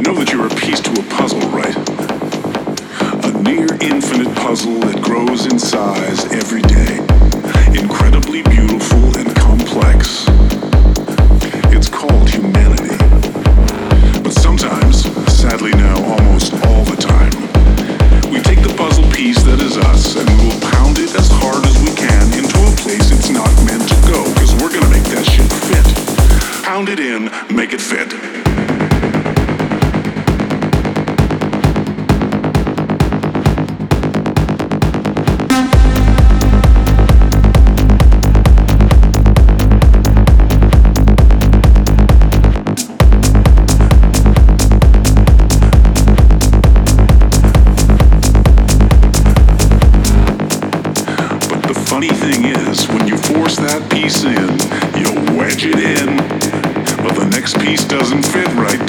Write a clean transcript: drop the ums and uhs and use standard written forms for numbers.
know that you're a piece to a puzzle, right? A near infinite puzzle that grows in size every day. Incredibly beautiful and complex. It's called humanity. But sometimes, sadly now almost all the time, we take the puzzle piece that is us and we'll pound it as hard as we can into a place it's not meant to go, because we're gonna make that shit fit. Pound it in, make it fit. Funny thing is, when you force that piece in, you wedge it in, but the next piece doesn't fit right